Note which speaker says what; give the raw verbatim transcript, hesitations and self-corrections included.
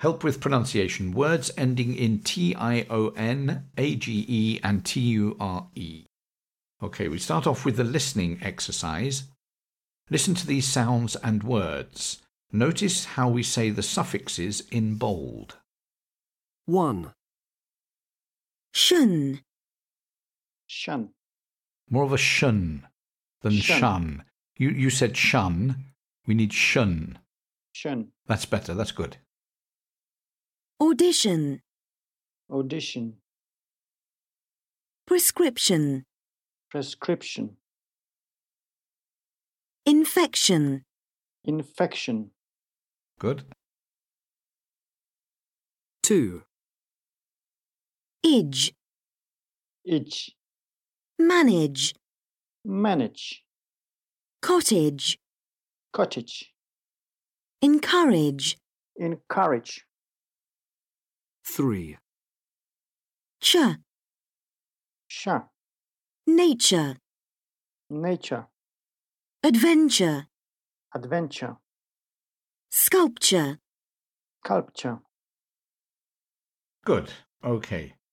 Speaker 1: Help with pronunciation. Words ending in T I O N, A G E and T U R E. Okay, we start off with the listening exercise. Listen to these sounds and words. Notice how we say the suffixes in bold.
Speaker 2: one,
Speaker 3: shun,
Speaker 4: shun,
Speaker 1: More of a shun than shun.
Speaker 4: Shun.
Speaker 1: You, you said shun. We need shun.
Speaker 4: shun,
Speaker 1: That's better. That's good.
Speaker 3: audition,
Speaker 4: audition,
Speaker 3: prescription,
Speaker 4: prescription,
Speaker 3: infection,
Speaker 4: infection,
Speaker 1: Good.
Speaker 2: two,
Speaker 3: idge,
Speaker 4: itch,
Speaker 3: manage,
Speaker 4: manage,
Speaker 3: cottage,
Speaker 4: cottage,
Speaker 3: encourage,
Speaker 4: encourage,
Speaker 2: three,
Speaker 3: ch,
Speaker 4: sha,
Speaker 3: nature,
Speaker 4: nature,
Speaker 3: adventure,
Speaker 4: adventure,
Speaker 3: sculpture.
Speaker 4: sculpture.
Speaker 1: Good. Okay.